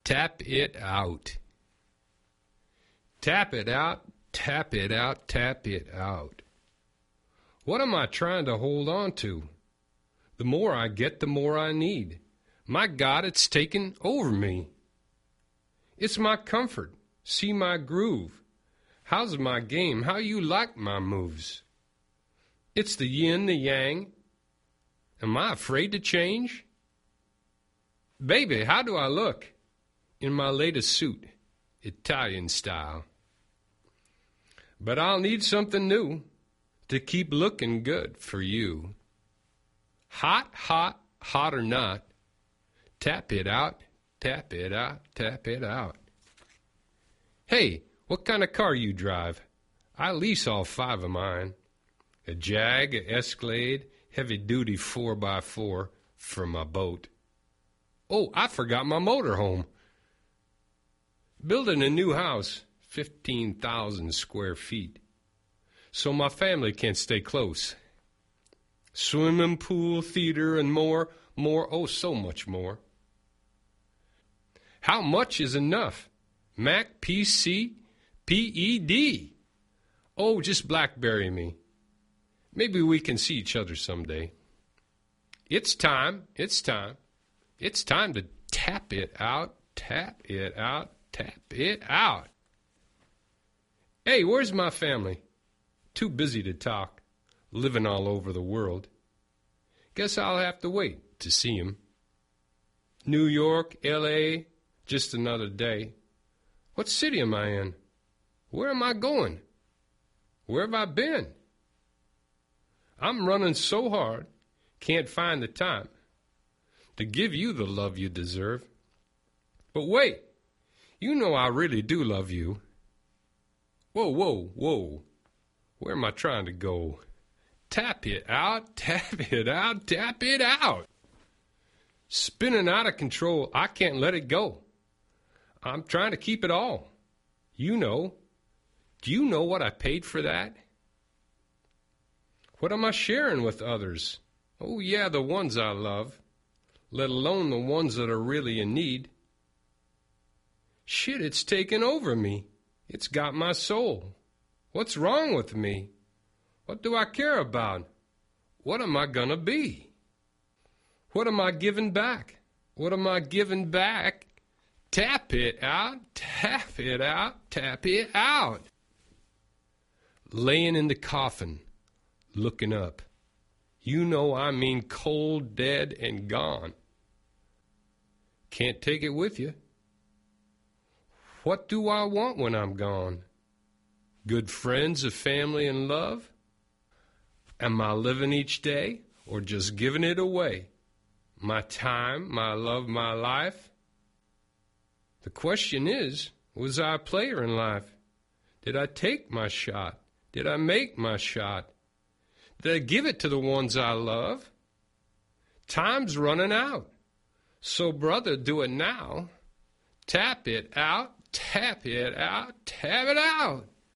Tap it out. Tap it out, tap it out, tap it out. What am I trying to hold on to? The more I get, the more I need. My God, it's taken over me. It's my comfort. See my groove. How's my game? How you like my moves? It's the yin, the yang. Am I afraid to change? Baby, how do I look? In my latest suit, Italian style. But I'll need something new to keep looking good for you. Hot, hot, hot or not, tap it out, tap it out, tap it out. Hey, what kind of car you drive? I lease all 5 of mine. A Jag, a Escalade, heavy-duty 4x4 for my boat. Oh, I forgot my motorhome. Building a new house, 15,000 square feet, so my family can stay close. Swimming pool, theater, and more, oh, so much more. How much is enough? Mac, PC, PED. Oh, just BlackBerry me. Maybe we can see each other someday. It's time to tap it out, tap it out, tap it out. Hey, where's my family? Too busy to talk, living all over the world. Guess I'll have to wait to see 'em. New York, L.A., just another day. What city am I in? Where am I going? Where have I been? I'm running so hard, can't find the time to give you the love you deserve. But wait, you know I really do love you. Whoa, whoa, whoa. Where am I trying to go? Tap it out, tap it out, tap it out. Spinning out of control, I can't let it go. I'm trying to keep it all. You know. Do you know what I paid for that? What am I sharing with others? Oh, yeah, the ones I love, let alone the ones that are really in need. Shit, it's taken over me. It's got my soul. What's wrong with me? What do I care about? What am I gonna be? What am I giving back? What am I giving back? Tap it out, tap it out, tap it out. Laying in the coffin, looking up. You know I mean cold, dead, and gone. Can't take it with you. What do I want when I'm gone? Good friends, a family, and love? Am I living each day or just giving it away? My time, my love, my life? The question is, was I a player in life? Did I take my shot? Did I make my shot? Did I give it to the ones I love? Time's running out. So, brother, do it now. Tap it out, tap it out, tap it out.